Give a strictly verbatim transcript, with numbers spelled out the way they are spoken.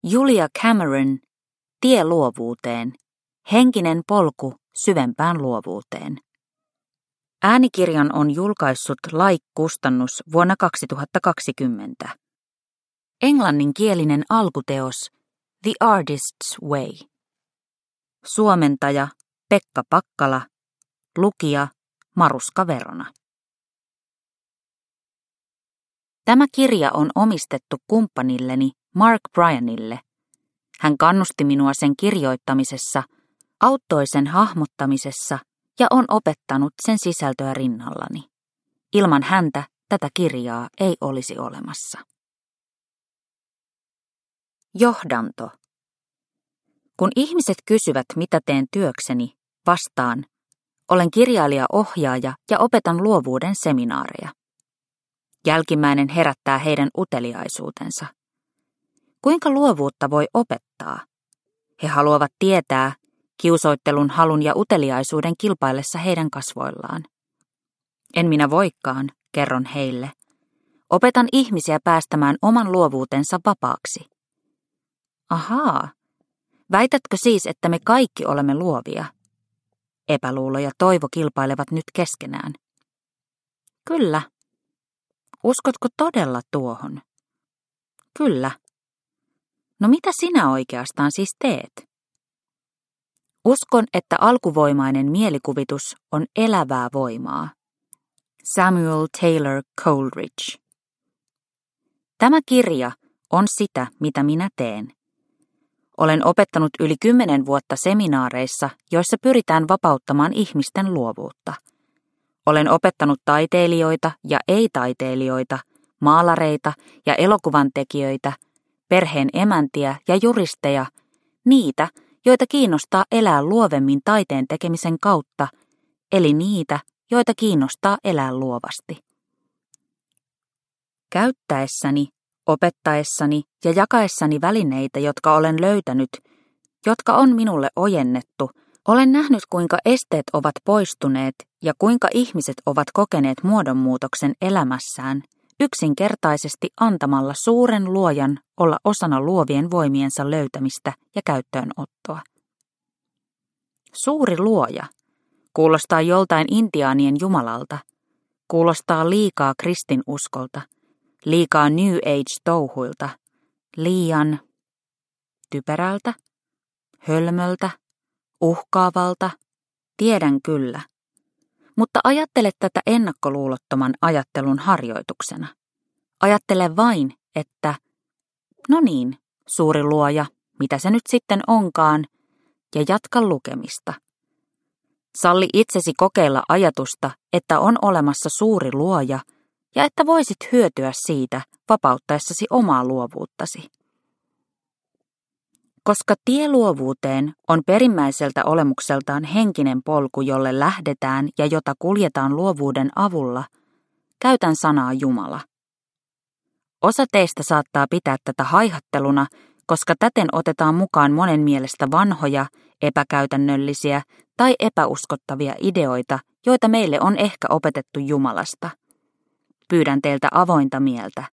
Julia Cameron, Tie luovuuteen. Henkinen polku syvempään luovuuteen. Äänikirjan on julkaissut Like-kustannus vuonna kaksituhattakaksikymmentä. Englanninkielinen alkuteos The Artist's Way. Suomentaja Pekka Pakkala. Lukija Maruska Verona. Tämä kirja on omistettu kumppanilleni Mark Bryanille. Hän kannusti minua sen kirjoittamisessa, auttoi sen hahmottamisessa ja on opettanut sen sisältöä rinnallani. Ilman häntä tätä kirjaa ei olisi olemassa. Johdanto. Kun ihmiset kysyvät, mitä teen työkseni, vastaan, olen kirjailija-ohjaaja ja opetan luovuuden seminaareja. Jälkimmäinen herättää heidän uteliaisuutensa. Kuinka luovuutta voi opettaa? He haluavat tietää, kiusoittelun halun ja uteliaisuuden kilpaillessa heidän kasvoillaan. En minä voikaan, kerron heille. Opetan ihmisiä päästämään oman luovuutensa vapaaksi. Ahaa, väitätkö siis, että me kaikki olemme luovia? Epäluulo ja toivo kilpailevat nyt keskenään. Kyllä. Uskotko todella tuohon? Kyllä. No mitä sinä oikeastaan siis teet? Uskon, että alkuvoimainen mielikuvitus on elävää voimaa. Samuel Taylor Coleridge. Tämä kirja on sitä, mitä minä teen. Olen opettanut yli kymmenen vuotta seminaareissa, joissa pyritään vapauttamaan ihmisten luovuutta. Olen opettanut taiteilijoita ja ei-taiteilijoita, maalareita ja elokuvantekijöitä, perheen emäntiä ja juristeja, niitä, joita kiinnostaa elää luovemmin taiteen tekemisen kautta, eli niitä, joita kiinnostaa elää luovasti. Käyttäessäni, opettaessani ja jakaessani välineitä, jotka olen löytänyt, jotka on minulle ojennettu, olen nähnyt, kuinka esteet ovat poistuneet ja kuinka ihmiset ovat kokeneet muodonmuutoksen elämässään, yksinkertaisesti antamalla suuren luojan olla osana luovien voimiensa löytämistä ja käyttöönottoa. Suuri luoja kuulostaa joltain intiaanien jumalalta, kuulostaa liikaa kristinuskolta, liikaa New Age-touhuilta, liian typerältä, hölmöltä, uhkaavalta, tiedän kyllä. Mutta ajattele tätä ennakkoluulottoman ajattelun harjoituksena. Ajattele vain, että, no niin, suuri luoja, mitä se nyt sitten onkaan, ja jatka lukemista. Salli itsesi kokeilla ajatusta, että on olemassa suuri luoja, ja että voisit hyötyä siitä vapauttaessasi omaa luovuuttasi. Koska tie luovuuteen on perimmäiseltä olemukseltaan henkinen polku, jolle lähdetään ja jota kuljetaan luovuuden avulla, käytän sanaa Jumala. Osa teistä saattaa pitää tätä haihatteluna, koska täten otetaan mukaan monen mielestä vanhoja, epäkäytännöllisiä tai epäuskottavia ideoita, joita meille on ehkä opetettu Jumalasta. Pyydän teiltä avointa mieltä.